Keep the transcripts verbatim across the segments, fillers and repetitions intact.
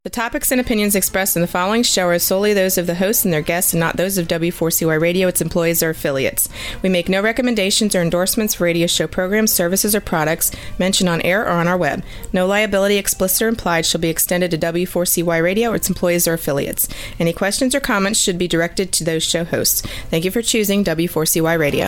The topics and opinions expressed in the following show are solely those of the hosts and their guests and not those of W four C Y Radio, its employees, or affiliates. We make no recommendations or endorsements for radio show programs, services, or products mentioned on air or on our web. No liability, explicit or implied, shall be extended to W four C Y Radio or its employees or affiliates. Any questions or comments should be directed to those show hosts. Thank you for choosing W four C Y Radio.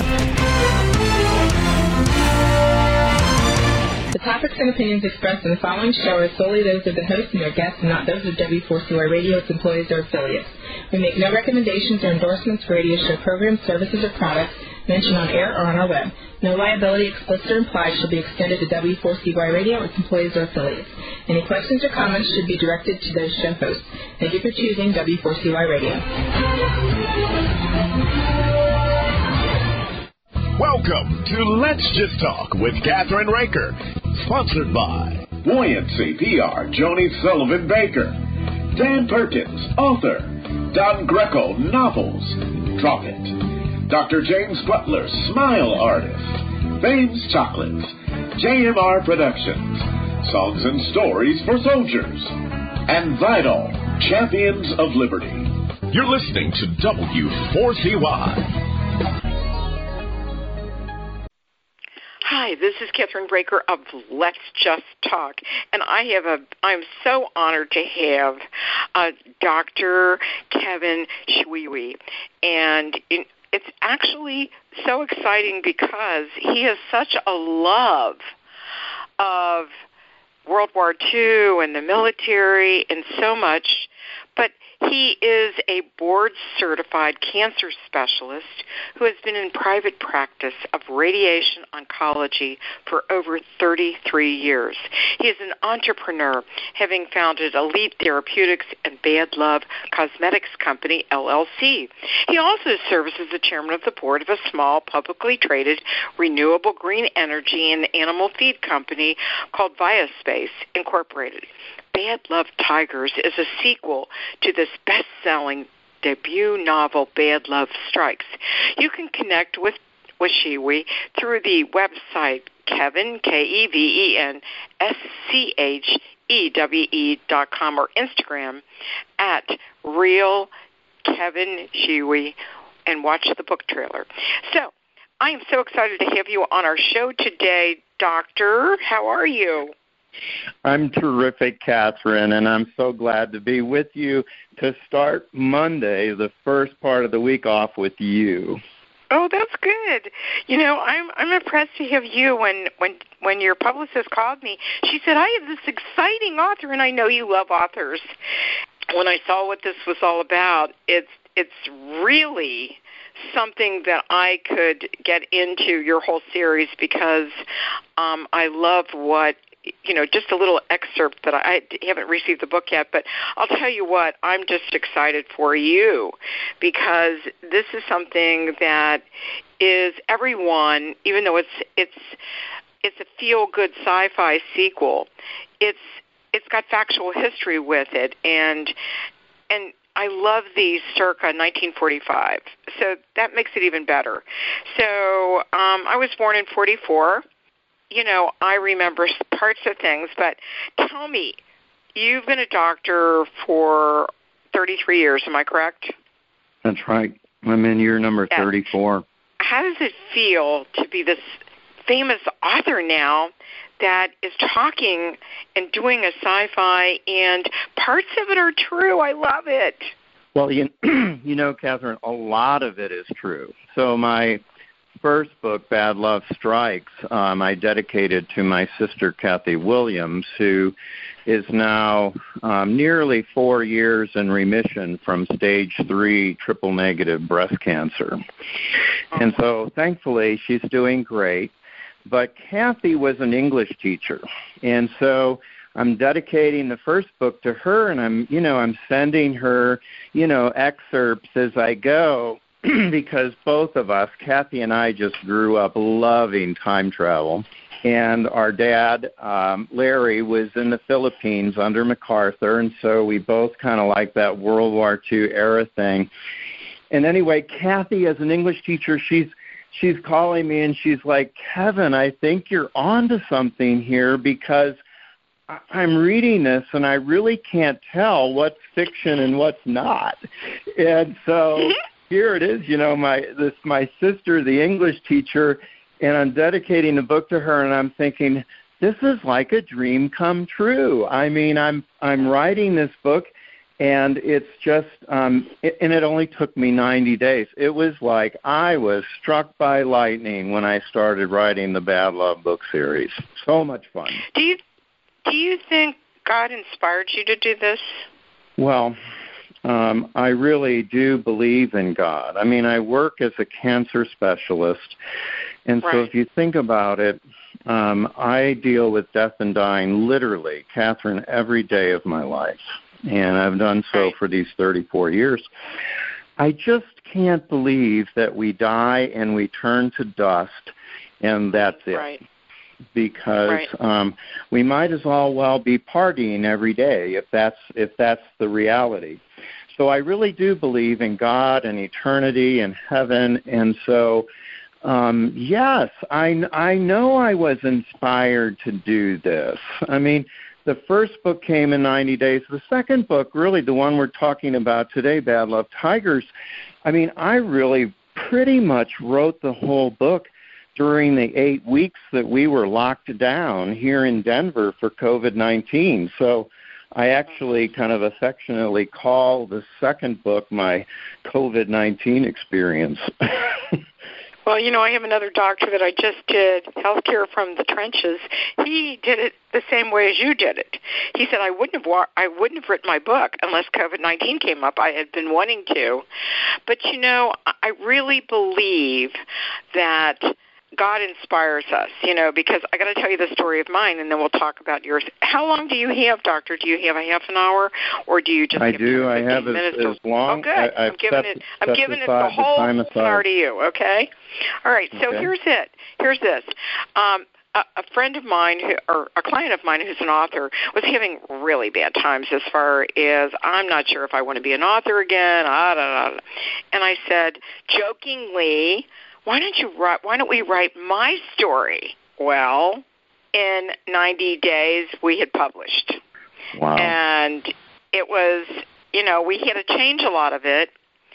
The topics and opinions expressed in the following show are solely those of the host and their guests and not those of W four C Y Radio, its employees, or affiliates. We make no recommendations or endorsements for radio show programs, services, or products mentioned on air or on our web. No liability, explicit or implied, shall be extended to W four C Y Radio or its employees or affiliates. Any questions or comments should be directed to those show hosts. Thank you for choosing W four C Y Radio. Welcome to Let's Just Talk with Catherine Raker, sponsored by Buoyancy P R, Joni Sullivan Baker, Dan Perkins, author, Don Greco, novels, Drop It, Doctor James Butler, smile artist, Fame's Chocolates, J M R Productions, Songs and Stories for Soldiers, and Vital, Champions of Liberty. You're listening to W four C Y. Hi, this is Catherine Raker of Let's Just Talk, and I have a. I'm so honored to have uh, Doctor Kevin Shwewi, and in, it's actually so exciting because he has such a love of World War Two and the military and so much, but he is a board-certified cancer specialist who has been in private practice of radiation oncology for over thirty-three years. He is an entrepreneur, having founded Elite Therapeutics and Bad Love Cosmetics Company, L L C. He also serves as the chairman of the board of a small, publicly traded, renewable green energy and animal feed company called Viaspace, Incorporated. Bad Love Tigers is a sequel to this best-selling debut novel, Bad Love Strikes. You can connect with, with Shwewi through the website Kevin, K E V E N, S C H E W E dot com or Instagram at Real Kevin Shwewi and watch the book trailer. So, I am so excited to have you on our show today, Doctor. How are you? I'm terrific, Catherine, and I'm so glad to be with you to start Monday, the first part of the week, off with you. Oh, that's good. You know, I'm I'm impressed to have you. When when when your publicist called me, she said, I have this exciting author, and I know you love authors. When I saw what this was all about, it's it's really something that I could get into, your whole series, because um, I love what you know, just a little excerpt that I, I haven't received the book yet, but I'll tell you what, I'm just excited for you because this is something that is everyone, even though it's it's it's a feel-good sci-fi sequel, it's it's got factual history with it, and and I love the circa nineteen forty-five, so that makes it even better. So um, I was born in forty-four. You know, I remember parts of things, but tell me, you've been a doctor for thirty-three years, am I correct? That's right. I'm in year number yeah. thirty-four. How does it feel to be this famous author now that is talking and doing a sci-fi, and parts of it are true? I love it. Well, you, you know, Catherine, a lot of it is true. So my first book, Bad Love Strikes, um, I dedicated to my sister, Kathy Williams, who is now um, nearly four years in remission from stage three triple-negative breast cancer. And so, thankfully, she's doing great. But Kathy was an English teacher, and so I'm dedicating the first book to her, and I'm, you know, I'm sending her, you know, excerpts as I go, because both of us, Kathy and I, just grew up loving time travel. And our dad, um, Larry, was in the Philippines under MacArthur, and so we both kind of like that World War Two era thing. And anyway, Kathy, as an English teacher, she's she's calling me, and she's like, Kevin, I think you're onto something here, because I'm reading this, and I really can't tell what's fiction and what's not. And so here it is, you know, my this my sister, the English teacher, and I'm dedicating the book to her, and I'm thinking, this is like a dream come true. I mean, I'm I'm writing this book, and it's just, um, it, and it only took me ninety days. It was like I was struck by lightning when I started writing the Bad Love book series. So much fun. Do you do you think God inspired you to do this? Well, um, I really do believe in God. I mean, I work as a cancer specialist, and right. so if you think about it, um, I deal with death and dying literally, Catherine, every day of my life. And I've done so right. for these thirty-four years. I just can't believe that we die and we turn to dust, and that's it. Right. Because right. um, we might as well well be partying every day if that's if that's the reality. So I really do believe in God and eternity and heaven, and so um, yes, I I know I was inspired to do this. I mean, the first book came in ninety days. The second book, really the one we're talking about today, Bad Love Tigers, I mean, I really pretty much wrote the whole book during the eight weeks that we were locked down here in Denver for COVID nineteen. So I actually kind of affectionately call the second book my COVID nineteen experience. Well, you know, I have another doctor that I just did healthcare from the trenches. He did it the same way as you did it. He said I wouldn't have wa- I wouldn't have written my book unless COVID nineteen came up. I had been wanting to, but you know, I really believe that God inspires us, you know, because I got to tell you the story of mine, and then we'll talk about yours. How long do you have, Doctor? Do you have a half an hour, or do you just? I give do. I have as, minutes as long. Oh, good. I, I'm giving set, it. I'm giving it the whole seminar to you. Okay. All right. So okay. here's it. Here's this. Um, a, a friend of mine, who, or a client of mine who's an author, was having really bad times as far as I'm not sure if I want to be an author again. Ah, da, da, da. And I said jokingly, why don't you write, why don't we write my story? Well, in ninety days, we had published. Wow. And it was, you know, we had to change a lot of it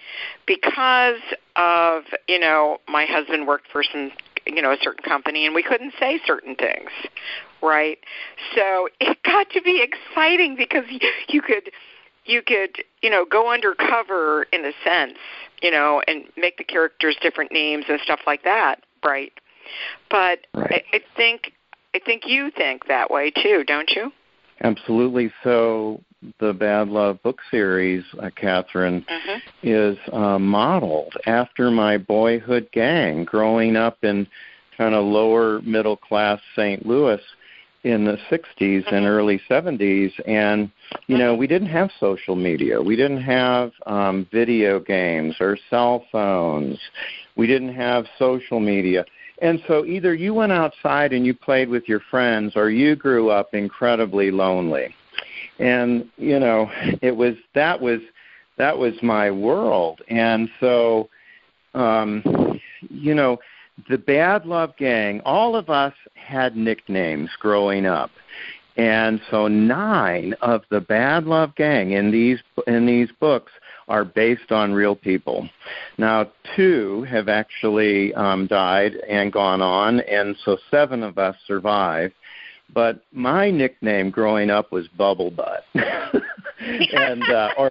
because of, you know, my husband worked for some, you know, a certain company, and we couldn't say certain things, right? So it got to be exciting because you could, you could, you know, go undercover in a sense, you know, and make the characters different names and stuff like that, right? But right. I, I think I think you think that way too, don't you? Absolutely. So the Bad Love book series, uh, Catherine, mm-hmm. is uh, modeled after my boyhood gang growing up in kind of lower middle class Saint Louis in the sixties mm-hmm. and early seventies. And, you know, we didn't have social media. We didn't have um, video games or cell phones. We didn't have social media. And so either you went outside and you played with your friends, or you grew up incredibly lonely. And, you know, it was that was that was my world. And so, um, you know, the Bad Love Gang, all of us had nicknames growing up. And so nine of the Bad Love Gang in these in these books are based on real people. Now, two have actually um, died and gone on, and so seven of us survive. But my nickname growing up was Bubble Butt. and uh, or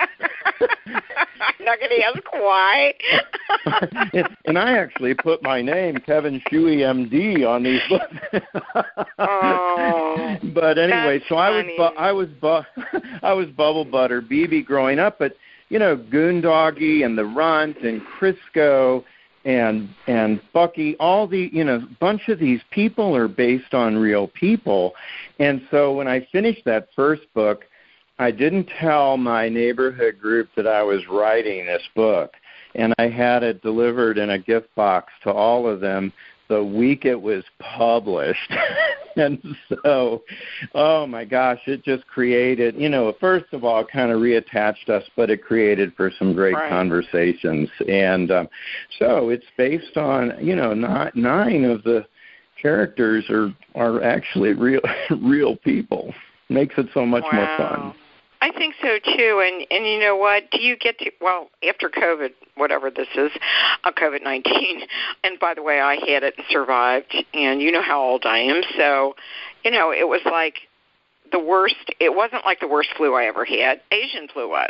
not going to ask why. And I actually put my name, Kevin Shuey, M D, on these books. Oh, but anyway, so I was funny. bu- I was bu- I was Bubble Butt or B B growing up, but you know, Goondoggy and the Runt and Crisco and and Bucky, all the, you know, bunch of these people are based on real people. And so when I finished that first book, I didn't tell my neighborhood group that I was writing this book, and I had it delivered in a gift box to all of them the week it was published. And so, oh my gosh, it just created, you know, first of all, kind of reattached us, but it created for some great right. conversations. And um, so it's based on, you know, not, nine of the characters are are actually real real people. Makes it so much wow. more fun. I think so too, and and you know what? Do you get to well after COVID, whatever this is, uh, COVID nineteen? And by the way, I had it and survived, and you know how old I am, so you know it was like the worst. It wasn't like the worst flu I ever had. Asian flu was,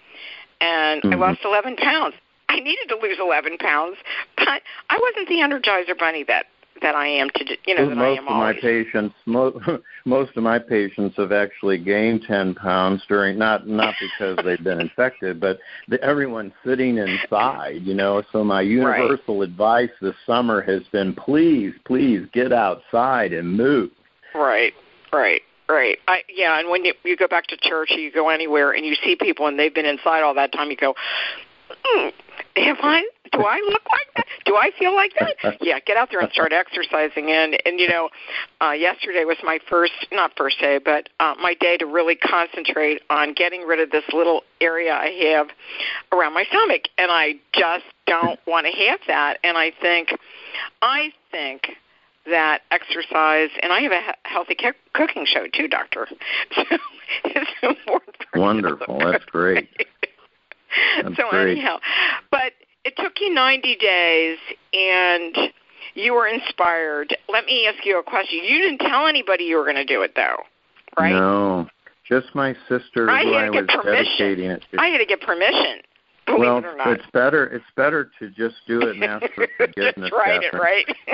and mm-hmm. I lost eleven pounds. I needed to lose eleven pounds, but I wasn't the Energizer Bunny that. that I am to, you know, that most I am of always. my patients, most, most of my patients have actually gained ten pounds during, not not because they've been infected, but the, everyone's sitting inside, you know. So my universal right. advice this summer has been, please, please get outside and move. Right, right. Right. I, yeah, and when you, you go back to church or you go anywhere and you see people and they've been inside all that time, you go, mm, am I, do I look like that? Do I feel like that? Yeah, get out there and start exercising. And, and you know, uh, yesterday was my first, not first day, but uh, my day to really concentrate on getting rid of this little area I have around my stomach. And I just don't want to have that. And I think, I think that exercise, and I have a healthy c- cooking show too, Doctor. So it's important for Wonderful. That's great. That's so great. anyhow, but it took you ninety days, and you were inspired. Let me ask you a question. You didn't tell anybody you were going to do it, though, right? No, just my sister I who had I to get was permission. dedicating it to. I had to get permission. Believe well, it or not. it's better. It's better to just do it and ask for forgiveness. Just write it, Catherine. right?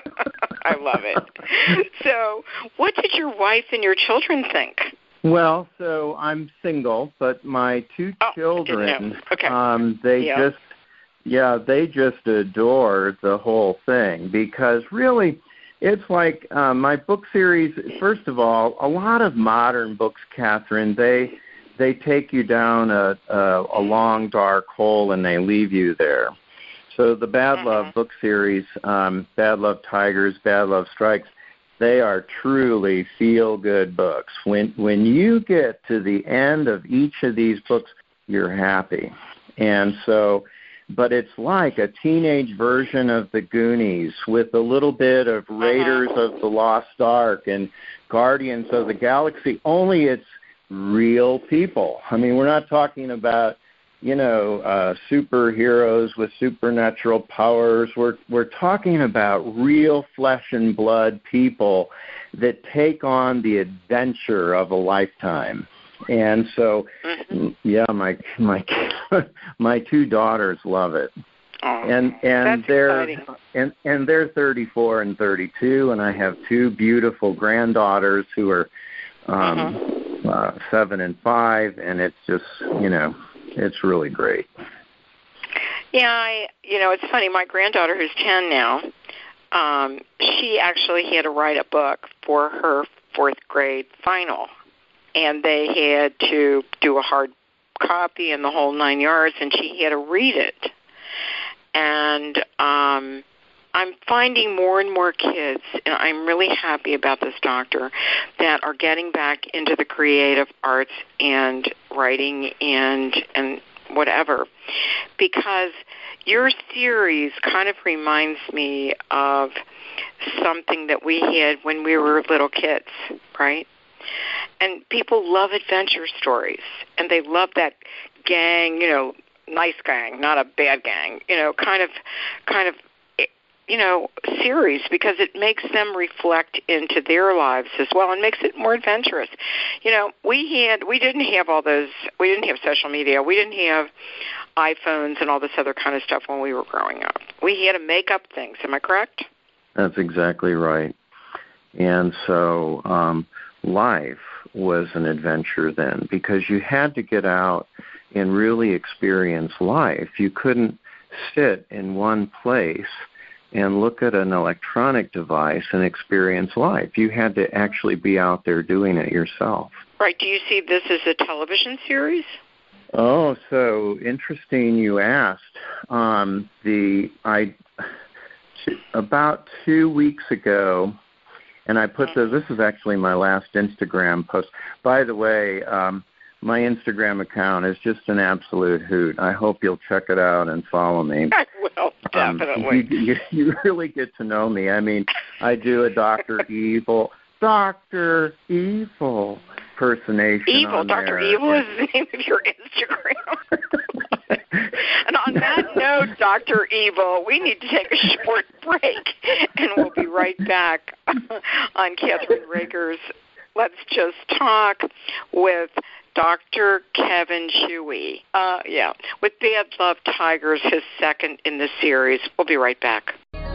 I love it. So, what did your wife and your children think? Well, so I'm single, but my two oh, children, okay. um, they yeah. just, yeah, they just adore the whole thing because really, it's like uh, my book series. First of all, a lot of modern books, Catherine, they they take you down a a, a long dark hole and they leave you there. So the Bad mm-hmm. Love book series, um, Bad Love Tigers, Bad Love Strikes. They are truly feel-good books. When when you get to the end of each of these books, you're happy. And so, but it's like a teenage version of the Goonies with a little bit of Raiders uh-huh. of the Lost Ark and Guardians of the Galaxy, only it's real people. I mean, we're not talking about, you know, uh, superheroes with supernatural powers. We're we're talking about real flesh and blood people that take on the adventure of a lifetime. And so, mm-hmm. yeah, my my my two daughters love it, oh, and and they're exciting. and and they're thirty-four and thirty-two, and I have two beautiful granddaughters who are um, uh-huh. uh, seven and five, and it's just, you know. It's really great. Yeah, I, you know, it's funny. My granddaughter, who's ten now, um, she actually had to write a book for her fourth grade final, and they had to do a hard copy and the whole nine yards, and she had to read it. And um, I'm finding more and more kids, and I'm really happy about this, Doctor, that are getting back into the creative arts and writing and and whatever, because your series kind of reminds me of something that we had when we were little kids, right? And people love adventure stories, and they love that gang, you know, nice gang, not a bad gang, you know, kind of, kind of, you know, series, because it makes them reflect into their lives as well and makes it more adventurous. You know, we had, we didn't have all those, we didn't have social media, we didn't have iPhones and all this other kind of stuff when we were growing up. We had to make up things. Am I correct? That's exactly right. And so um, life was an adventure then because you had to get out and really experience life. You couldn't sit in one place and look at an electronic device and experience life. You had to actually be out there doing it yourself. Right. Do you see this as a television series? Oh, so interesting you asked. Um, the I about two weeks ago, and I put the, this is actually my last Instagram post. By the way, um, my Instagram account is just an absolute hoot. I hope you'll check it out and follow me. I will, definitely. Um, you, you, you really get to know me. I mean, I do a Doctor Evil, Doctor Evil impersonation. Evil, on Doctor there. Evil is the name of your Instagram. And on that note, Doctor Evil, we need to take a short break, and we'll be right back on Catherine Raker's Let's Just Talk with Doctor Kevin Shuey. Uh, yeah, with Bad Love Tigers, his second in the series. We'll be right back.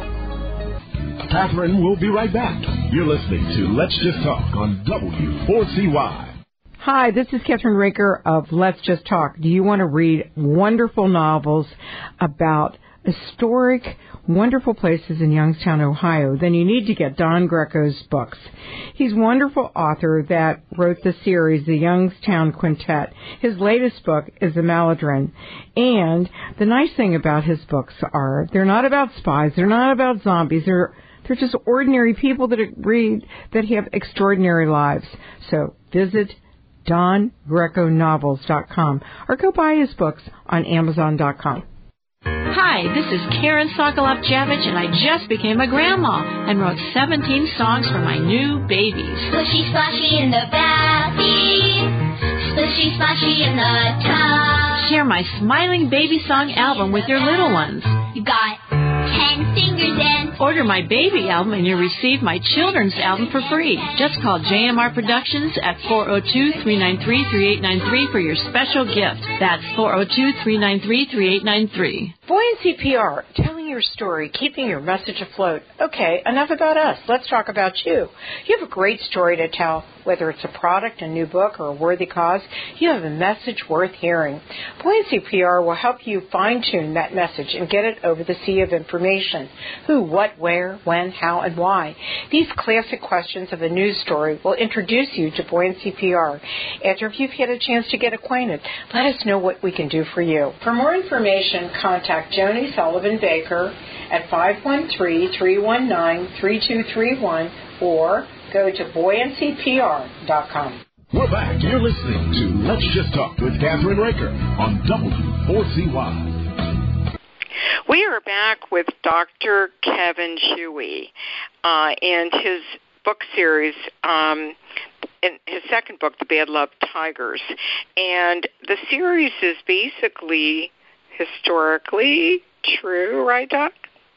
Catherine will be right back. You're listening to Let's Just Talk on W four C Y. Hi, this is Catherine Raker of Let's Just Talk. Do you want to read wonderful novels about historic, wonderful places in Youngstown, Ohio? Then you need to get Don Greco's books. He's a wonderful author that wrote the series, The Youngstown Quintet. His latest book is The Maladrin. And the nice thing about his books are they're not about spies. They're not about zombies. They're They're just ordinary people that read, that have extraordinary lives. So visit don greco novels dot com or go buy his books on amazon dot com. Hi, this is Karen Sokolov-Javich, and I just became a grandma and wrote seventeen songs for my new babies. Splishy splashy in the bathie, splishy splashy in the tub. Share my Smiling Baby Song album with your little ones. You got ten fingers and... Order my baby album and you'll receive my children's album for free. Just call J M R Productions at four oh two, three nine three, three eight nine three for your special gift. That's four oh two, three nine three, three eight nine three. Buoyancy P R, telling your story, keeping your message afloat. Okay, enough about us. Let's talk about you. You have a great story to tell, whether it's a product, a new book, or a worthy cause. You have a message worth hearing. Buoyancy P R will help you fine-tune that message and get it over the sea of information. Who, what, where, when, how, and why. These classic questions of a news story will introduce you to Buoyancy P R. After you've had a chance to get acquainted, let us know what we can do for you. For more information, contact Joni Sullivan Baker at five one three, three one nine, three two three one or go to buoyancy p r dot com. We're back. You're listening to Let's Just Talk with Catherine Raker on W four C Y. We are back with Doctor Kevin Shuey uh, and his book series, um, in his second book, The Bad Love Tigers. And the series is basically historically true, right, Doc?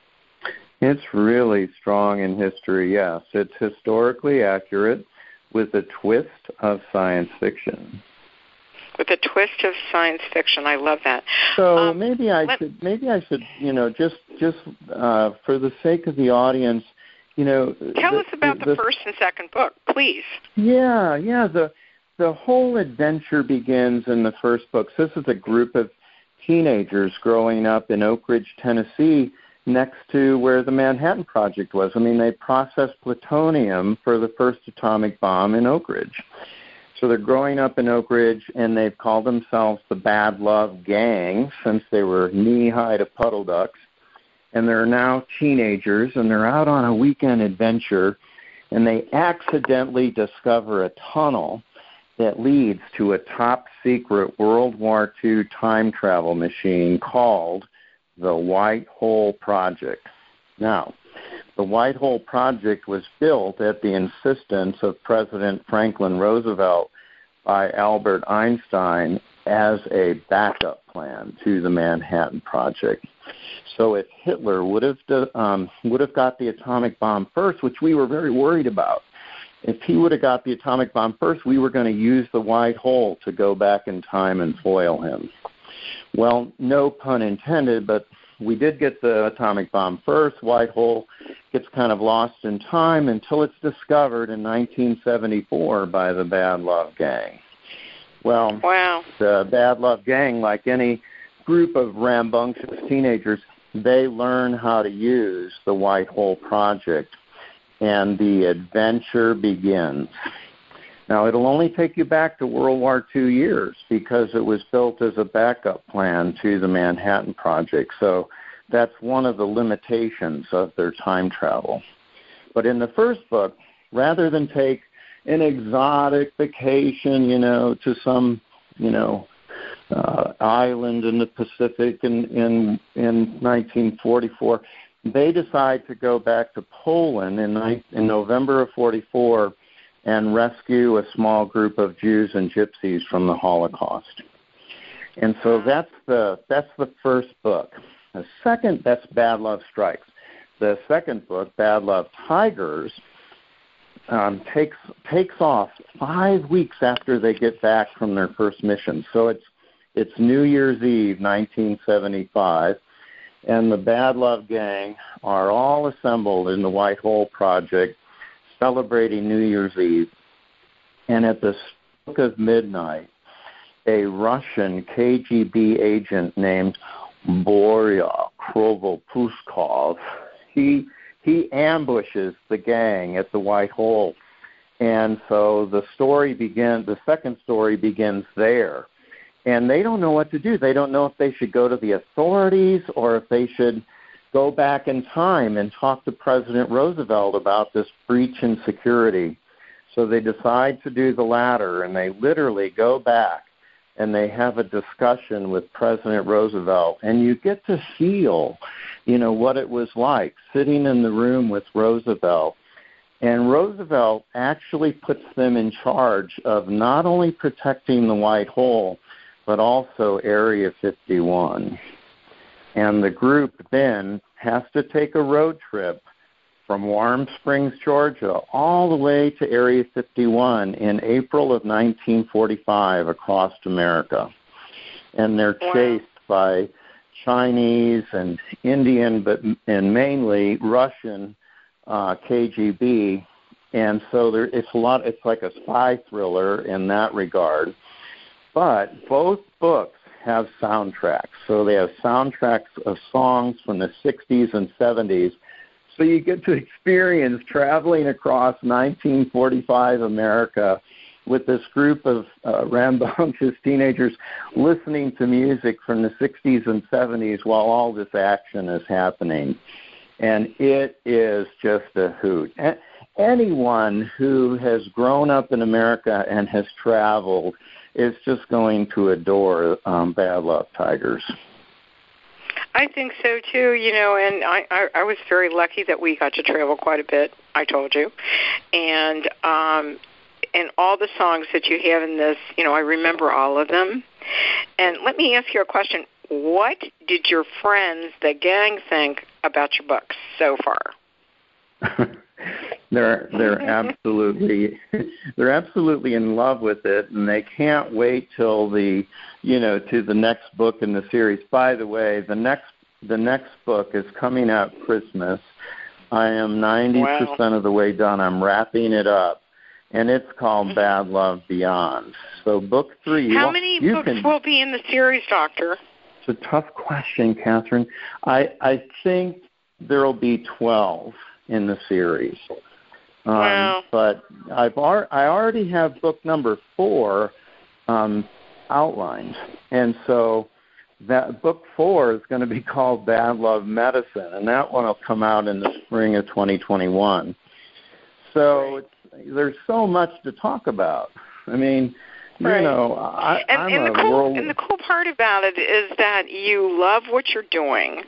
It's really strong in history, yes. It's historically accurate with a twist of science fiction. With a twist of science fiction, I love that. So um, maybe I let, should, maybe I should, you know, just just uh, for the sake of the audience, you know. Tell the, us about the, the first and second book, please. Yeah, yeah. The the whole adventure begins in the first book. So this is a group of teenagers growing up in Oak Ridge, Tennessee, next to where the Manhattan Project was. I mean, they processed plutonium for the first atomic bomb in Oak Ridge. So they're growing up in Oak Ridge, and they've called themselves the Bad Love Gang since they were knee-high to puddle ducks. And they're now teenagers, and they're out on a weekend adventure, and they accidentally discover a tunnel that leads to a top-secret World War Two time travel machine called the White Hole Project. Now, the White Hole Project was built at the insistence of President Franklin Roosevelt by Albert Einstein as a backup plan to the Manhattan Project. So if Hitler would have um, would have got the atomic bomb first, which we were very worried about, if he would have got the atomic bomb first, we were going to use the White Hole to go back in time and foil him. Well, no pun intended, but we did get the atomic bomb first. White Hole gets kind of lost in time until it's discovered in nineteen seventy-four by the Bad Love Gang. Well, wow. The Bad Love Gang, like any group of rambunctious teenagers, they learn how to use the White Hole Project, and the adventure begins. Now, it'll only take you back to World War Two years because it was built as a backup plan to the Manhattan Project. So that's one of the limitations of their time travel. But in the first book, rather than take an exotic vacation, you know, to some, you know, uh, island in the Pacific in, in, in nineteen forty-four, they decide to go back to Poland in, in November of forty-four and rescue a small group of Jews and Gypsies from the Holocaust. And so that's the that's the first book. The second, that's Bad Love Strikes. The second book, Bad Love Tigers, um, takes takes off five weeks after they get back from their first mission. So it's it's New Year's Eve, nineteen seventy-five, and the Bad Love Gang are all assembled in the White Hole Project, celebrating New Year's Eve. And at the stroke of midnight, a Russian K G B agent named Borya Krovopuskov, he he ambushes the gang at the White Hole. And so the story begins, the second story begins there. And they don't know what to do. They don't know if they should go to the authorities or if they should go back in time and talk to President Roosevelt about this breach in security. So they decide to do the latter, and they literally go back and they have a discussion with President Roosevelt, and you get to feel, you know, what it was like sitting in the room with Roosevelt. And Roosevelt actually puts them in charge of not only protecting the White Hole, but also Area fifty-one. And the group then has to take a road trip from Warm Springs, Georgia, all the way to Area fifty-one in April of nineteen forty-five across America. And they're chased by Chinese and Indian, but and mainly Russian uh, K G B. And so there, it's a lot. It's like a spy thriller in that regard. But both books have soundtracks. So they have soundtracks of songs from the sixties and seventies. So you get to experience traveling across nineteen forty-five America with this group of uh, rambunctious teenagers listening to music from the sixties and seventies while all this action is happening. And it is just a hoot. A- anyone who has grown up in America and has traveled is just going to adore um, Bad Love Tigers. I think so too, you know, and I, I, I was very lucky that we got to travel quite a bit, I told you. And um, and all the songs that you have in this, you know, I remember all of them. And let me ask you a question. What did your friends, the gang, think about your books so far? They're they're absolutely they're absolutely in love with it, and they can't wait till the you know to the next book in the series. By the way, the next the next book is coming out Christmas. I am ninety percent wow. of the way done. I'm wrapping it up, and it's called Bad Love Beyond. So book three. How you, many you books can, will be in the series, Doctor? It's a tough question, Catherine. I I think there will be twelve in the series. Um, wow. But I've ar- I already have book number four um, outlined, and so that book four is going to be called Bad Love Medicine, and that one will come out in the spring of twenty twenty-one. So it's, there's so much to talk about. I mean, right. you know, I, and, I'm and a the cool, world... And the cool part about it is that you love what you're doing.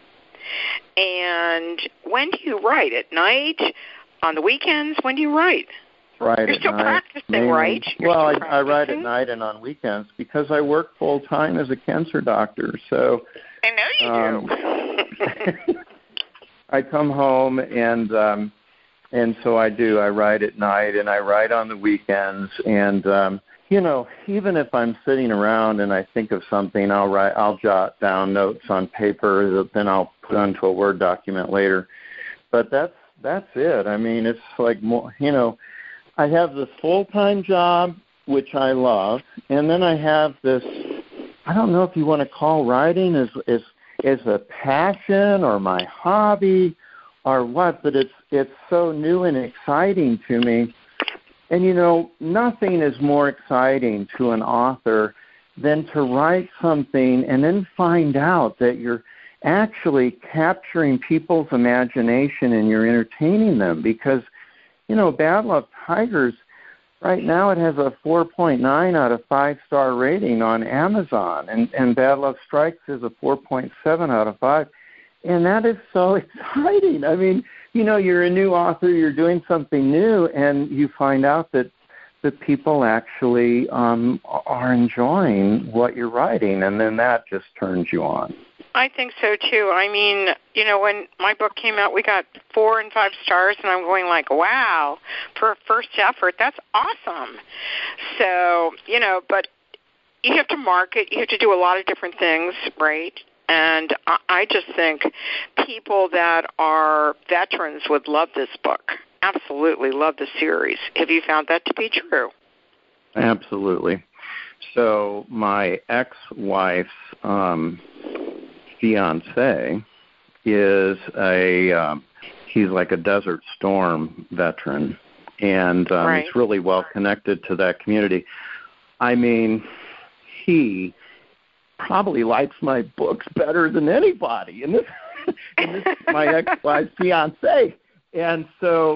And when do you write? At night? On the weekends? When do you write? Right You're at still night, practicing, mainly. right? You're well, I, practicing? I write at night and on weekends because I work full time as a cancer doctor. So I know you um, do. I come home and um, and so I do. I write at night and I write on the weekends. And um, you know, even if I'm sitting around and I think of something, I'll write. I'll jot down notes on paper that then I'll put onto a Word document later. But that's that's it. I mean, it's like more. You know, I have this full-time job which I love, and then I have this. I don't know if you want to call writing as as as a passion or my hobby or what, but it's it's so new and exciting to me. And you know, nothing is more exciting to an author than to write something and then find out that you're actually capturing people's imagination and you're entertaining them. Because, you know, Bad Love Tigers, right now it has a four point nine out of five star rating on Amazon, and, and Bad Love Strikes is a four point seven out of five. and that is so exciting. I mean, you know, you're a new author, you're doing something new, and you find out that that people actually um, are enjoying what you're writing, and then that just turns you on. I think so, too. I mean, you know, when my book came out, we got four and five stars, and I'm going like, wow, for a first effort, that's awesome. So, you know, but you have to market. You have to do a lot of different things, right? And I just think people that are veterans would love this book. Absolutely love the series. Have you found that to be true? Absolutely. So my ex-wife's um, fiance is a um, he's like a Desert Storm veteran, and um, right. he's really well connected to that community. I mean, he probably likes my books better than anybody, and this, and this is my ex-wife's fiance. And so,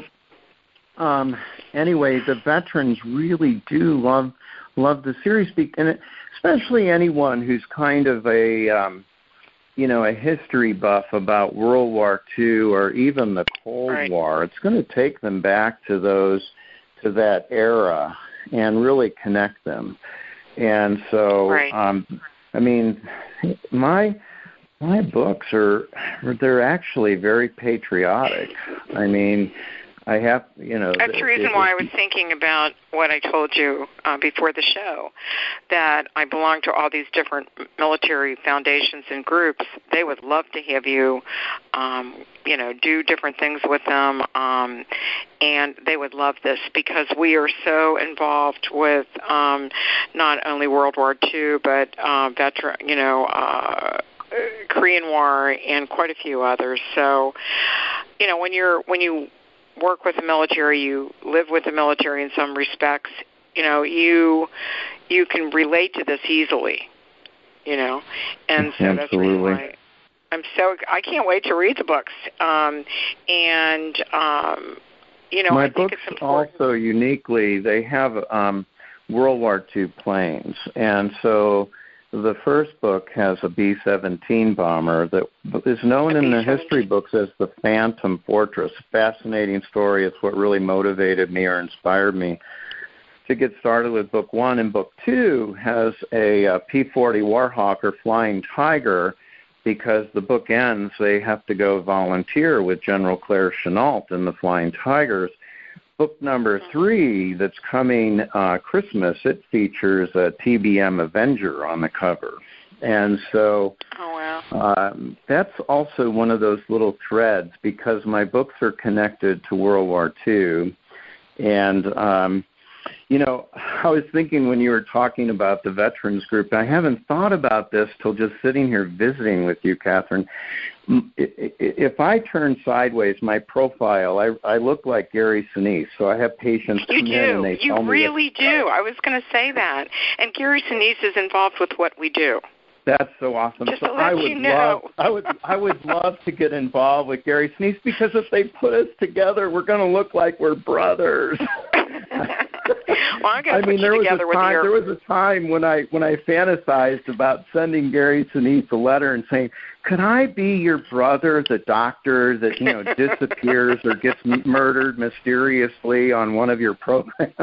um, anyway, the veterans really do love love the series, and it, especially anyone who's kind of a um, you know a history buff about World War Two or even the Cold right. War. It's going to take them back to those to that era and really connect them. And so, right. um, I mean, my my books are they're actually very patriotic. I mean, I have, you know. That's the reason it, why I was thinking about what I told you uh, before the show, that I belong to all these different military foundations and groups. They would love to have you, um, you know, do different things with them, um, and they would love this because we are so involved with um, not only World War Two, but uh, veteran, you know, uh, Korean War and quite a few others. So, you know, when you're when you work with the military, you live with the military in some respects, you know, you you can relate to this easily, you know, and so Absolutely. That's the reason why I'm so, I can't wait to read the books, um, and, um, you know, My I think books it's important. Also uniquely, they have um, World War Two planes, and so the first book has a B seventeen bomber that is known in the history books as the Phantom Fortress. Fascinating story. It's what really motivated me or inspired me to get started with book one. And book two has a, a P forty Warhawk or Flying Tiger, because the book ends, they have to go volunteer with General Claire Chennault in the Flying Tigers. Book number three that's coming uh, Christmas, it features a T B M Avenger on the cover. And so oh, wow. um, that's also one of those little threads, because my books are connected to World War Two. And, um, you know, I was thinking when you were talking about the veterans group, I haven't thought about this till just sitting here visiting with you, Catherine. If I turn sideways, my profile, I, I look like Gary Sinise. So I have patients you come do. in and they you tell me really do. I was going to say that. And Gary Sinise is involved with what we do. That's so awesome. Just so to let I would you know. love, I would, I would love to get involved with Gary Sinise, because if they put us together, we're going to look like we're brothers. Well, I'm going I to mean, put there you was together a with time, your... There was a time when I when I fantasized about sending Gary Sinise a letter and saying, "Could I be your brother, the doctor that you know disappears or gets murdered mysteriously on one of your programs?"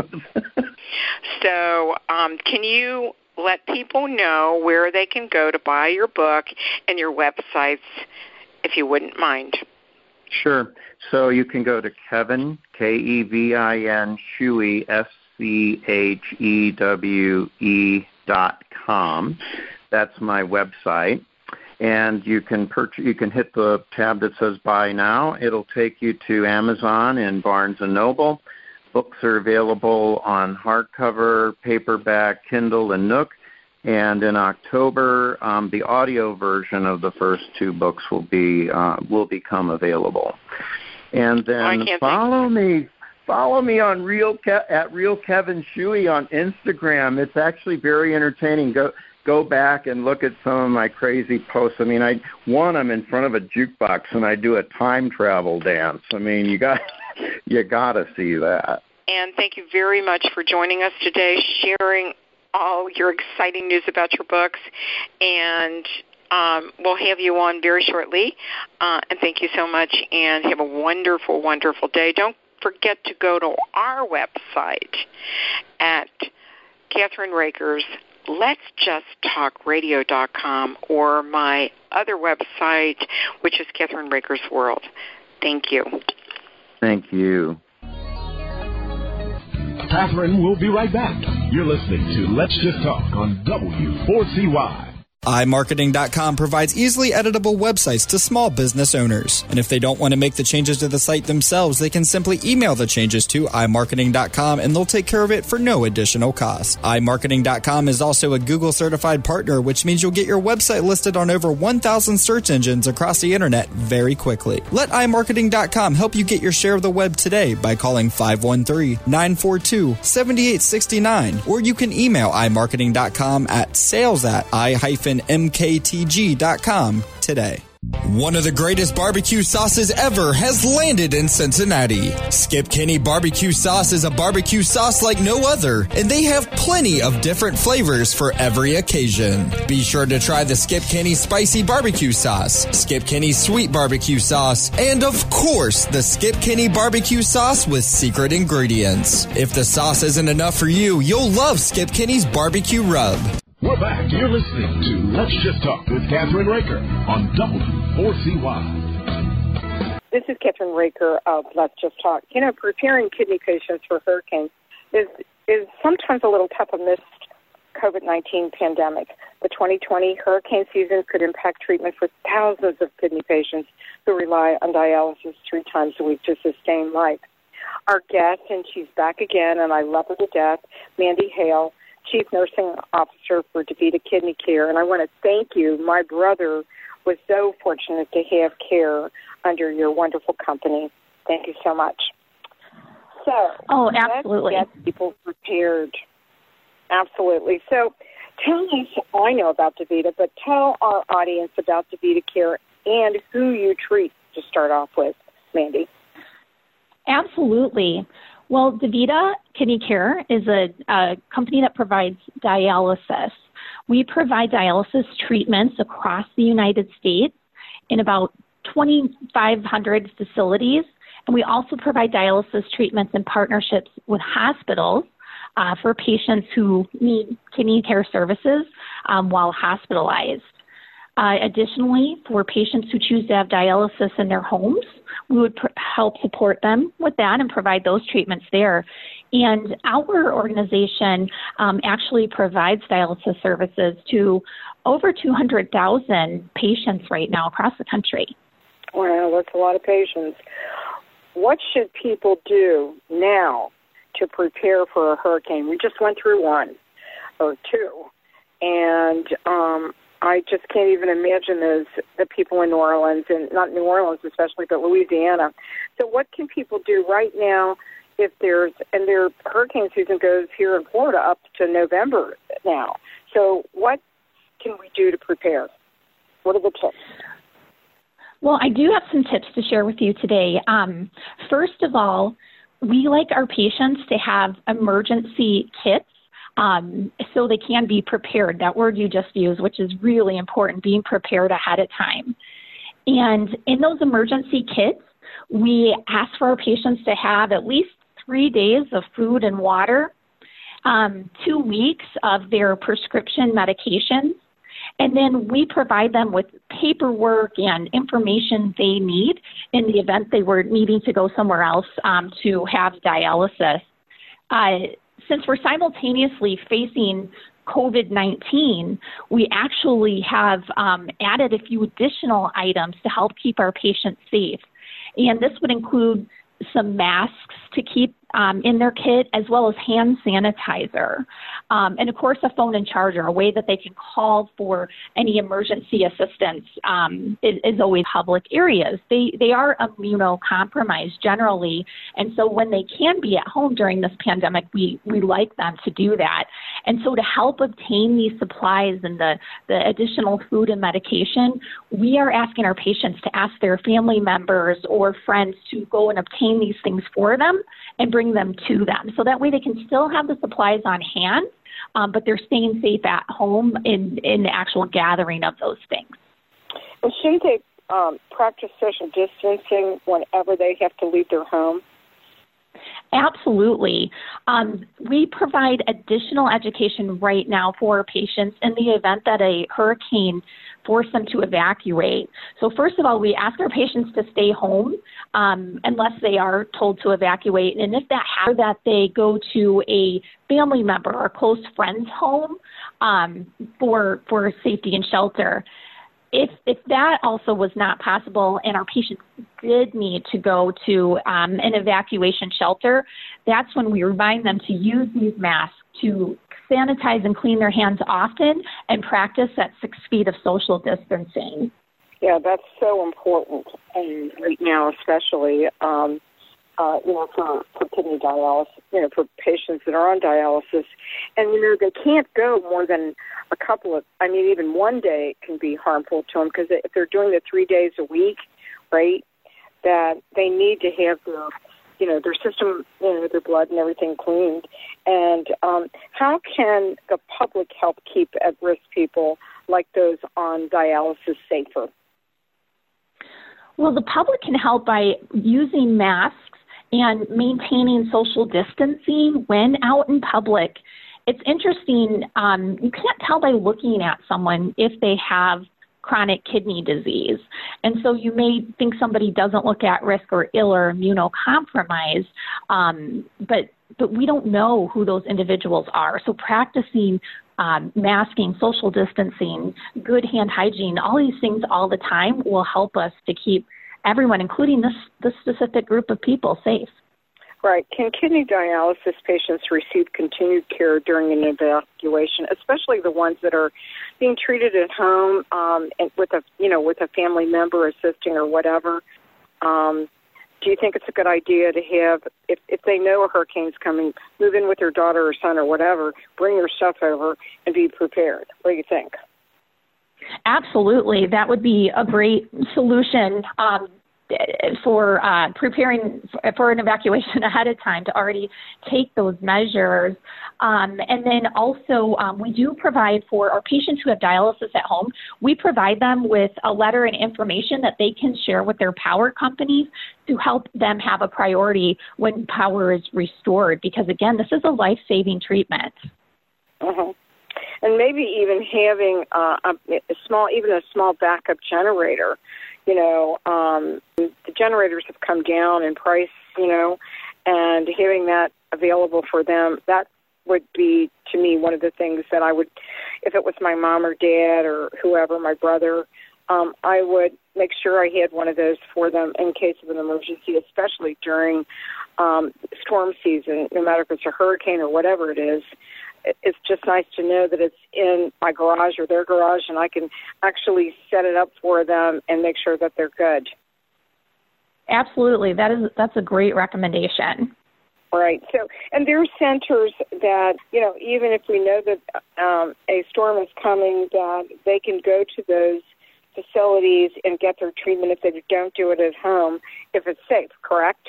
So, um, can you let people know where they can go to buy your book and your websites, if you wouldn't mind? Sure. So you can go to Kevin, K E V I N, Schuwe, S C H E W E dot com. That's my website. And you can purchase, you can hit the tab that says Buy Now. It'll take you to Amazon and Barnes and Noble. Books are available on hardcover, paperback, Kindle, and Nook. And in October, um, the audio version of the first two books will be uh, will become available. And then follow me, follow me on Real Ke- at Real Kevin Schuwe on Instagram. It's actually very entertaining. Go go back and look at some of my crazy posts. I mean, I one I'm in front of a jukebox and I do a time travel dance. I mean, you got you got to see that. And thank you very much for joining us today, sharing all your exciting news about your books, and um, we'll have you on very shortly. Uh, and thank you so much, and have a wonderful, wonderful day. Don't forget to go to our website at Catherine Raker's Let's Just Talk Radio dot com or my other website, which is Catherine Raker's World. Thank you. Thank you. Catherine will be right back. You're listening to Let's Just Talk on W four C Y. i marketing dot com provides easily editable websites to small business owners. And if they don't want to make the changes to the site themselves, they can simply email the changes to i marketing dot com and they'll take care of it for no additional cost. i marketing dot com is also a Google certified partner, which means you'll get your website listed on over one thousand search engines across the internet very quickly. Let i marketing dot com help you get your share of the web today by calling five one three, nine four two, seven eight six nine, or you can email i marketing dot com at sales at i m k t g dot com today. One of the greatest barbecue sauces ever has landed in Cincinnati. Skip Kenny Barbecue Sauce is a barbecue sauce like no other, and they have plenty of different flavors for every occasion. Be sure to try the Skip Kenny Spicy Barbecue Sauce, Skip Kenny Sweet Barbecue Sauce, and of course, the Skip Kenny Barbecue Sauce with secret ingredients. If the sauce isn't enough for you, you'll love Skip Kenny's Barbecue Rub. We're back. You're listening to Let's Just Talk with Catherine Raker on W four C Y. This is Catherine Raker of Let's Just Talk. You know, preparing kidney patients for hurricanes is is sometimes a little tough amidst COVID nineteen pandemic. The twenty twenty hurricane season could impact treatment for thousands of kidney patients who rely on dialysis three times a week to sustain life. Our guest, and she's back again, and I love her to death, Mandy Hale, Chief Nursing Officer for DaVita Kidney Care. And I want to thank you. My brother was so fortunate to have care under your wonderful company. Thank you so much. So, oh, absolutely. Let's get people prepared. Absolutely. So tell us, I know about DaVita, but tell our audience about DaVita Care and who you treat to start off with, Mandy. Absolutely. Well, DaVita Kidney Care is a, a company that provides dialysis. We provide dialysis treatments across the United States in about twenty-five hundred facilities, and we also provide dialysis treatments in partnerships with hospitals uh, for patients who need kidney care services um, while hospitalized. Uh, additionally, for patients who choose to have dialysis in their homes, we would pr- help support them with that and provide those treatments there. And our organization um, actually provides dialysis services to over two hundred thousand patients right now across the country. Wow, that's a lot of patients. What should people do now to prepare for a hurricane? We just went through one or two, and um, I just can't even imagine those the people in New Orleans, and not New Orleans especially, but Louisiana. So what can people do right now if there's, and their hurricane season goes here in Florida up to November now. So what can we do to prepare? What are the tips? Well, I do have some tips to share with you today. Um, first of all, we like our patients to have emergency kits um, so they can be prepared. That word you just used, which is really important, being prepared ahead of time. And in those emergency kits, we ask for our patients to have at least three days of food and water, um, two weeks of their prescription medications, and then we provide them with paperwork and information they need in the event they were needing to go somewhere else um, to have dialysis. Uh, since we're simultaneously facing COVID nineteen, we actually have um, added a few additional items to help keep our patients safe. And this would include some masks to keep um, in their kit, as well as hand sanitizer. Um, and, of course, a phone and charger, a way that they can call for any emergency assistance um, is, is always public areas. They, they are immunocompromised generally, and so when they can be at home during this pandemic, we, we like them to do that. And so to help obtain these supplies and the, the additional food and medication, we are asking our patients to ask their family members or friends to go and obtain these things for them and bring them to them. So that way they can still have the supplies on hand, um, but they're staying safe at home in, in the actual gathering of those things. Well, shouldn't they um, practice social distancing whenever they have to leave their home? Absolutely. Um, we provide additional education right now for patients in the event that a hurricane forced them to evacuate. So first of all, we ask our patients to stay home um, unless they are told to evacuate. And if that happens, that they go to a family member or close friend's home um, for for safety and shelter. If if that also was not possible and our patients did need to go to um, an evacuation shelter, that's when we remind them to use these masks, to sanitize and clean their hands often, and practice that six feet of social distancing. Yeah, that's so important, and right now especially, um, uh, you know, for, for kidney dialysis, you know, for patients that are on dialysis. And, you know, they can't go more than a couple of, I mean, even one day can be harmful to them because if they're doing the three days a week, right, that they need to have their, you know, their system, you know, their blood and everything cleaned. And um, how can the public help keep at-risk people like those on dialysis safer? Well, the public can help by using masks and maintaining social distancing when out in public. It's interesting, um, you can't tell by looking at someone if they have chronic kidney disease. And so you may think somebody doesn't look at risk or ill or immunocompromised, um, but but we don't know who those individuals are. So practicing um, masking, social distancing, good hand hygiene, all these things all the time will help us to keep everyone, including this, this specific group of people, safe. Right. Can kidney dialysis patients receive continued care during an evacuation, especially the ones that are being treated at home um, and with a you know with a family member assisting or whatever? Um, do you think it's a good idea to have, if, if they know a hurricane's coming, move in with their daughter or son or whatever, bring their stuff over and be prepared? What do you think? Absolutely. That would be a great solution um, for uh, preparing for an evacuation ahead of time, to already take those measures. Um, and then also um, we do provide for our patients who have dialysis at home, we provide them with a letter and information that they can share with their power companies to help them have a priority when power is restored. Because again, this is a life-saving treatment. Uh-huh. And maybe even having uh, a, a small, even a small backup generator. You know, um, the generators have come down in price, you know, and having that available for them, that would be, to me, one of the things that I would, if it was my mom or dad or whoever, my brother, um, I would make sure I had one of those for them in case of an emergency, especially during um, storm season, no matter if it's a hurricane or whatever it is. It's just nice to know that it's in my garage or their garage, and I can actually set it up for them and make sure that they're good. Absolutely. That is, that's a great recommendation. Right. So, and there are centers that, you know, even if we know that um, a storm is coming, that they can go to those facilities and get their treatment if they don't do it at home, if it's safe, correct?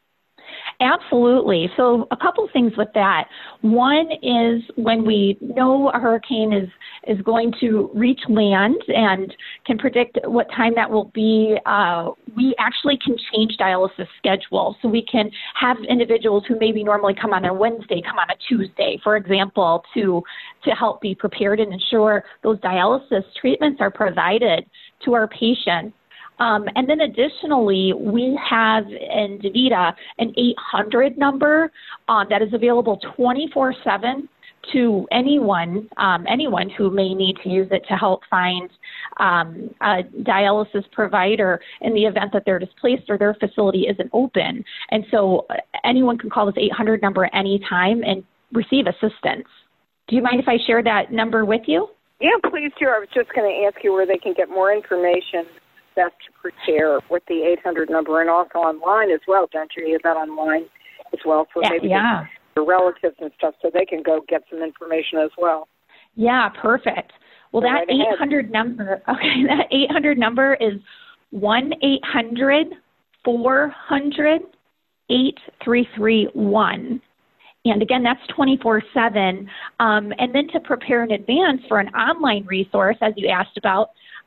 Absolutely. So a couple things with that. One is when we know a hurricane is, is going to reach land and can predict what time that will be, uh, we actually can change dialysis schedule. So we can have individuals who maybe normally come on a Wednesday come on a Tuesday, for example, to, to help be prepared and ensure those dialysis treatments are provided to our patients. Um, and then additionally, we have in DaVita an eight hundred number um, that is available twenty-four seven to anyone, um, anyone who may need to use it to help find um, a dialysis provider in the event that they're displaced or their facility isn't open. And so anyone can call this eight hundred number at any time and receive assistance. Do you mind if I share that number with you? Yeah, please do. I was just going to ask you where they can get more information best to prepare with the eight hundred number, and also online as well, don't you? You have that online as well for yeah, maybe yeah. your relatives and stuff, so they can go get some information as well. Yeah, perfect. Well, go that right eight hundred number, okay, that eight hundred number is one eight hundred four hundred eight three three one. And again, that's twenty-four seven. Um, and then to prepare in advance for an online resource, as you asked about,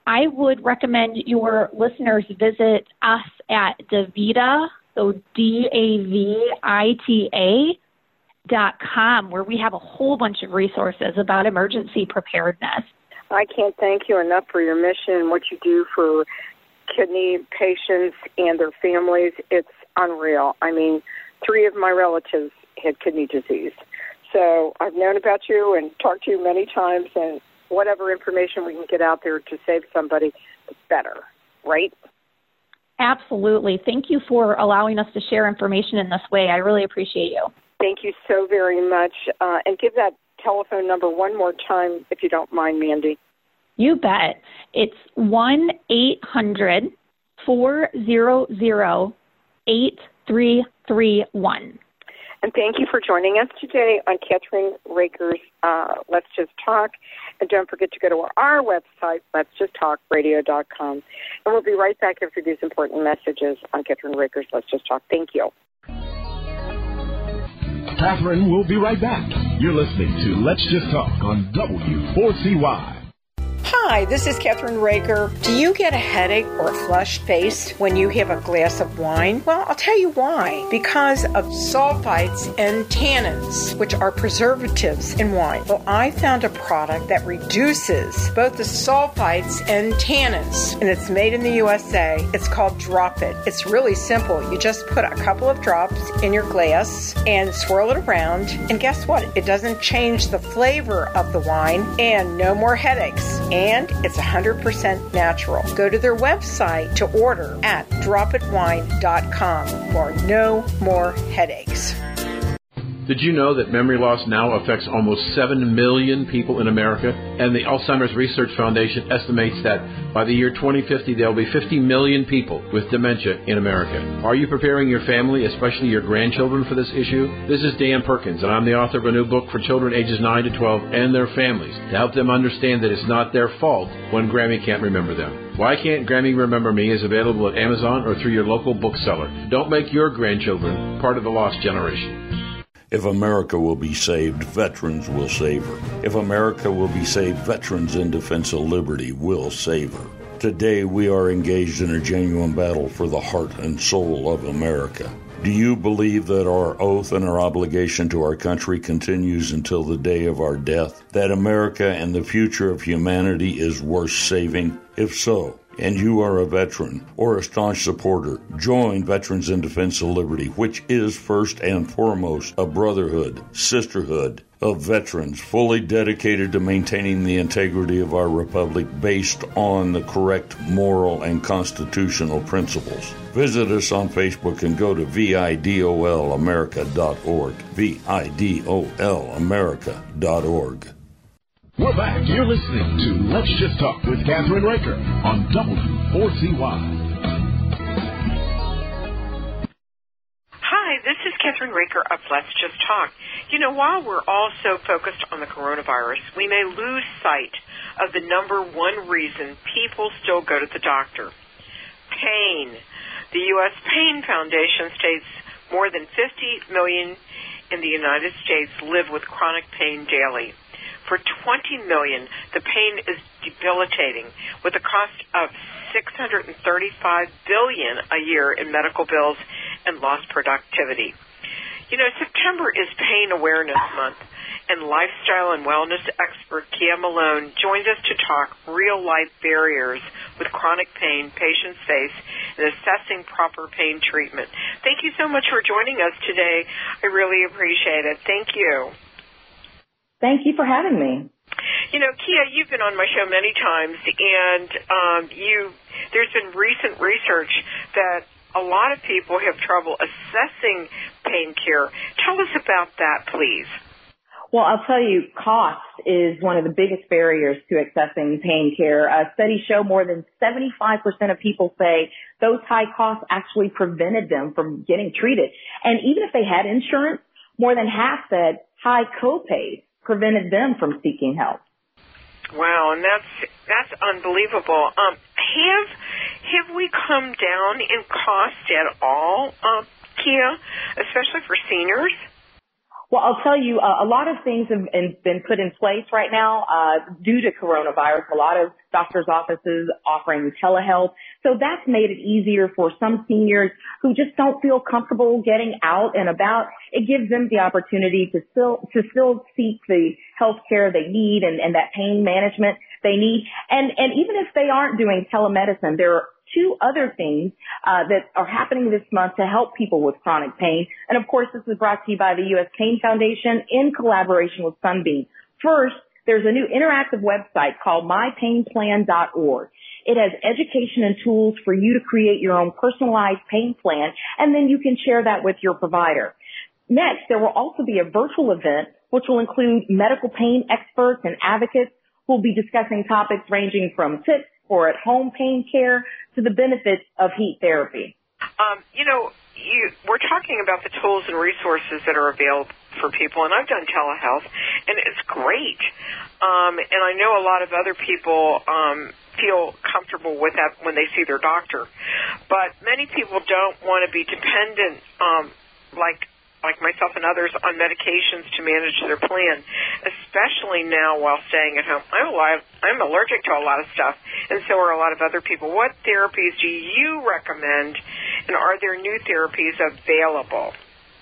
I would recommend your listeners visit us at DaVita, so D A V I T A dot com, where we have a whole bunch of resources about emergency preparedness. I can't thank you enough for your mission and what you do for kidney patients and their families. It's unreal. I mean, three of my relatives had kidney disease. So I've known about you and talked to you many times, and whatever information we can get out there to save somebody, the better, right? Absolutely. Thank you for allowing us to share information in this way. I really appreciate you. Thank you so very much. Uh, and give that telephone number one more time, if you don't mind, Mandy. You bet. It's one eight hundred four hundred eight three three one. And thank you for joining us today on Catherine Raker's uh, Let's Just Talk. And don't forget to go to our website, let's just talk radio dot com. And we'll be right back after these important messages on Catherine Raker's Let's Just Talk. Thank you. Catherine will be right back. You're listening to Let's Just Talk on W four C Y. Hi, this is Catherine Raker. Do you get a headache or a flushed face when you have a glass of wine? Well, I'll tell you why. Because of sulfites and tannins, which are preservatives in wine. Well, I found a product that reduces both the sulfites and tannins, and it's made in the U S A. It's called Drop It. It's really simple. You just put a couple of drops in your glass and swirl it around, and guess what? It doesn't change the flavor of the wine, and no more headaches. And it's one hundred percent natural. Go to their website to order at drop it wine dot com for no more headaches. Did you know that memory loss now affects almost seven million people in America? And the Alzheimer's Research Foundation estimates that by the year twenty fifty, there will be fifty million people with dementia in America. Are you preparing your family, especially your grandchildren, for this issue? This is Dan Perkins, and I'm the author of a new book for children ages nine to twelve and their families to help them understand that it's not their fault when Grammy can't remember them. Why Can't Grammy Remember Me is available at Amazon or through your local bookseller. Don't make your grandchildren part of the lost generation. If America will be saved, veterans will save her. If America will be saved, veterans in defense of liberty will save her. Today, we are engaged in a genuine battle for the heart and soul of America. Do you believe that our oath and our obligation to our country continues until the day of our death? That America and the future of humanity is worth saving? If so, and you are a veteran or a staunch supporter, join Veterans in Defense of Liberty, which is first and foremost a brotherhood, sisterhood of veterans fully dedicated to maintaining the integrity of our republic based on the correct moral and constitutional principles. Visit us on Facebook and go to vidol america dot org, vidol america dot org. We're back. You're listening to Let's Just Talk with Catherine Raker on W four C Y. Hi, this is Catherine Raker of Let's Just Talk. You know, while we're all so focused on the coronavirus, we may lose sight of the number one reason people still go to the doctor: pain. The U S Pain Foundation states more than fifty million in the United States live with chronic pain daily. For twenty million, the pain is debilitating, with a cost of six hundred thirty-five billion dollars a year in medical bills and lost productivity. You know, September is Pain Awareness Month, and lifestyle and wellness expert Kia Malone joins us to talk real-life barriers with chronic pain patients face and assessing proper pain treatment. Thank you so much for joining us today. I really appreciate it. Thank you. Thank you for having me. You know, Kia, you've been on my show many times, and um, you there's been recent research that a lot of people have trouble assessing pain care. Tell us about that, please. Well, I'll tell you, cost is one of the biggest barriers to accessing pain care. Uh, studies show more than seventy-five percent of people say those high costs actually prevented them from getting treated. And even if they had insurance, more than half said high copays prevented them from seeking help. Wow, and that's that's unbelievable. Um, have have we come down in cost at all, uh, Kia, especially for seniors? Well, I'll tell you, uh, a lot of things have been put in place right now uh, due to coronavirus. A lot of doctors' offices offering telehealth. So that's made it easier for some seniors who just don't feel comfortable getting out and about. It gives them the opportunity to still to still seek the health care they need and, and that pain management they need. And, and even if they aren't doing telemedicine, there are two other things uh, that are happening this month to help people with chronic pain. And, of course, this is brought to you by the U S Pain Foundation in collaboration with Sunbeam. First, there's a new interactive website called my pain plan dot org. It has education and tools for you to create your own personalized pain plan, and then you can share that with your provider. Next, there will also be a virtual event which will include medical pain experts and advocates who will be discussing topics ranging from tips for at-home pain care to the benefits of heat therapy. Um, you know, you, we're talking about the tools and resources that are available for people, and I've done telehealth, and it's great. Um, and I know a lot of other people um, feel comfortable with that when they see their doctor. But many people don't want to be dependent, um, like like myself and others, on medications to manage their plan, especially now while staying at home. I'm, alive, I'm allergic to a lot of stuff, and so are a lot of other people. What therapies do you recommend, and are there new therapies available?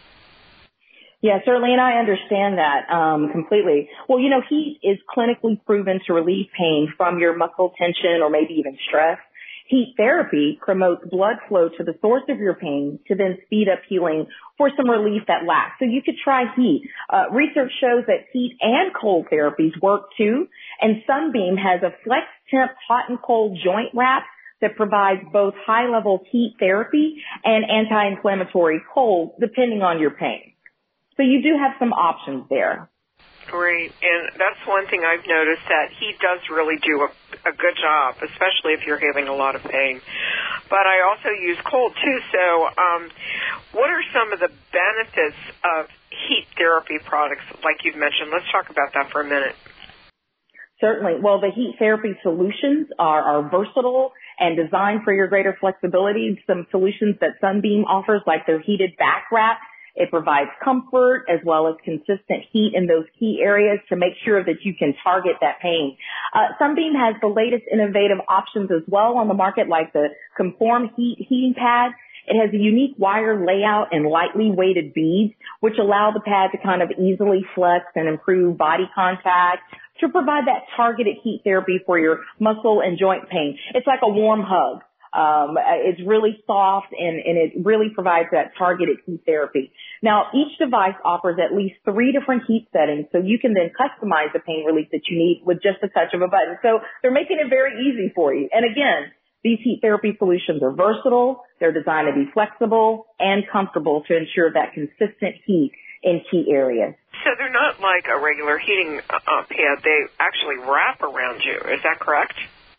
Yeah, certainly, and I understand that um, completely. Well, you know, heat is clinically proven to relieve pain from your muscle tension or maybe even stress. Heat therapy promotes blood flow to the source of your pain to then speed up healing for some relief that lasts. So you could try heat. Uh, research shows that heat and cold therapies work too, and Sunbeam has a flex temp hot and cold joint wrap that provides both high-level heat therapy and anti-inflammatory cold depending on your pain. So you do have some options there. Great, and that's one thing I've noticed, that heat does really do a, a good job, especially if you're having a lot of pain. But I also use cold, too, so um, what are some of the benefits of heat therapy products, like you've mentioned? Let's talk about that for a minute. Certainly. Well, the heat therapy solutions are, are versatile and designed for your greater flexibility. Some solutions that Sunbeam offers, like their heated back wrap, it provides comfort as well as consistent heat in those key areas to make sure that you can target that pain. Uh, Sunbeam has the latest innovative options as well on the market, like the Conform Heat Heating Pad. It has a unique wire layout and lightly weighted beads, which allow the pad to kind of easily flex and improve body contact to provide that targeted heat therapy for your muscle and joint pain. It's like a warm hug. Um, it's really soft and, and it really provides that targeted heat therapy. Now, each device offers at least three different heat settings, so you can then customize the pain relief that you need with just a touch of a button. So they're making it very easy for you. And again, these heat therapy solutions are versatile. They're designed to be flexible and comfortable to ensure that consistent heat in key areas. So they're not like a regular heating uh, pad. They actually wrap around you. Is that correct?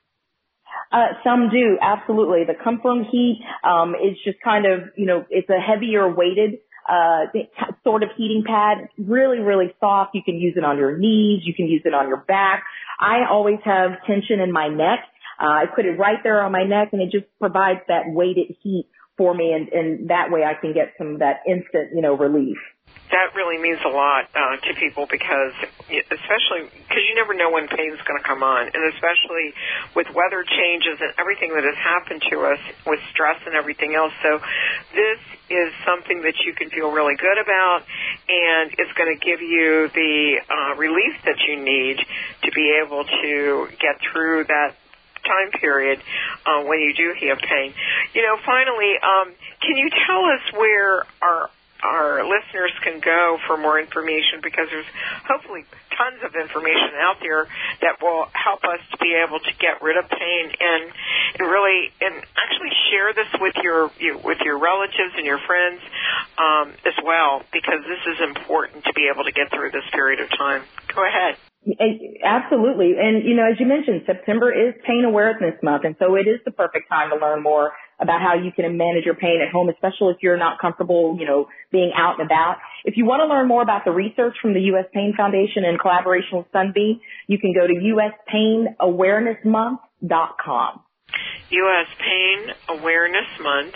Uh, some do, absolutely. The Conform Heat um, is just kind of, you know, it's a heavier weighted uh, sort of heating pad. Really, really soft. You can use it on your knees. You can use it on your back. I always have tension in my neck. Uh, I put it right there on my neck, and it just provides that weighted heat for me, and, and that way I can get some of that instant, you know, relief. That really means a lot uh, to people because, especially because you never know when pain's going to come on, and especially with weather changes and everything that has happened to us with stress and everything else. So this is something that you can feel really good about, and it's going to give you the uh, relief that you need to be able to get through that time period uh, when you do have pain. You know, finally, um, can you tell us where our our listeners can go for more information, because there's hopefully tons of information out there that will help us to be able to get rid of pain and, and really and actually share this with your you, with your relatives and your friends um, as well, because this is important to be able to get through this period of time. Go ahead. Absolutely. And, you know, as you mentioned, September is Pain Awareness Month, and so it is the perfect time to learn more about how you can manage your pain at home, especially if you're not comfortable, you know, being out and about. If you want to learn more about the research from the U S Pain Foundation in collaboration with Sunbeam, you can go to U S pain awareness month dot com. U S Pain Awareness Month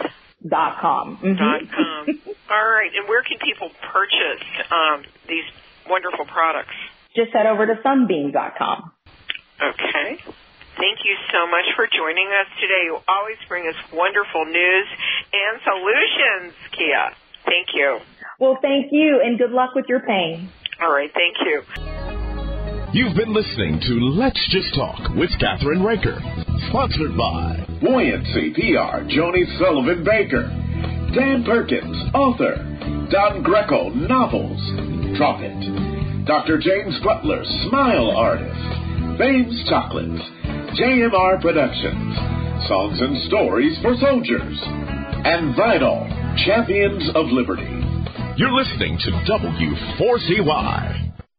Dot com. Mm-hmm. Dot com. All right. And where can people purchase um, these wonderful products? Just head over to sunbeam dot com. Okay. Thank you so much for joining us today. You always bring us wonderful news and solutions, Kia. Thank you. Well, thank you, and good luck with your pain. All right. Thank you. You've been listening to Let's Just Talk with Catherine Raker. Sponsored by Buoyancy P R, Joni Sullivan Baker. Dan Perkins, author. Don Greco, novels. Drop It. Doctor James Butler, smile artist. Babe's Chocolates. J M R Productions. Songs and stories for soldiers. And Vital, Champions of Liberty. You're listening to W four C Y.